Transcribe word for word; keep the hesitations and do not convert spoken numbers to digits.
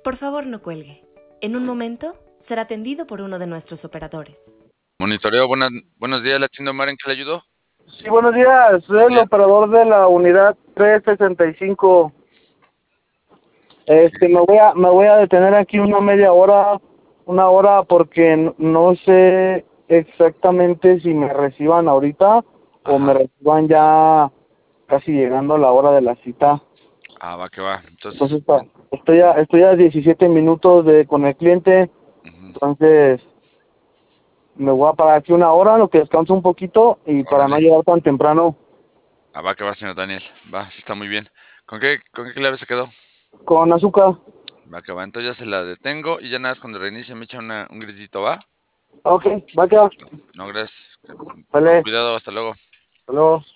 Por favor, no cuelgue. En un momento será atendido por uno de nuestros operadores. Monitoreo, buenas, buenos días, la tienda Omar, ¿en qué le ayudo? Sí, buenos días, soy el Bien. operador de la unidad trescientos sesenta y cinco. Este, me voy a, me voy a detener aquí una media hora, una hora, porque n- no sé exactamente si me reciban ahorita o me Ajá. reciban ya casi llegando a la hora de la cita. Ah, va que va. Entonces, Entonces, pa- estoy a, estoy a diecisiete minutos de con el cliente, ujú, entonces me voy a parar aquí una hora, lo que descanso un poquito y para no órale. llegar tan temprano. Ah, va que va, señor Daniel. Va, sí está muy bien. ¿Con qué, con qué clave se quedó? Con azúcar. Va que va. Entonces ya se la detengo y ya nada más cuando reinicie me echa una, un gritito, ¿va? Ok, va que va. No, gracias. Con Vale, cuidado, hasta luego. hasta luego.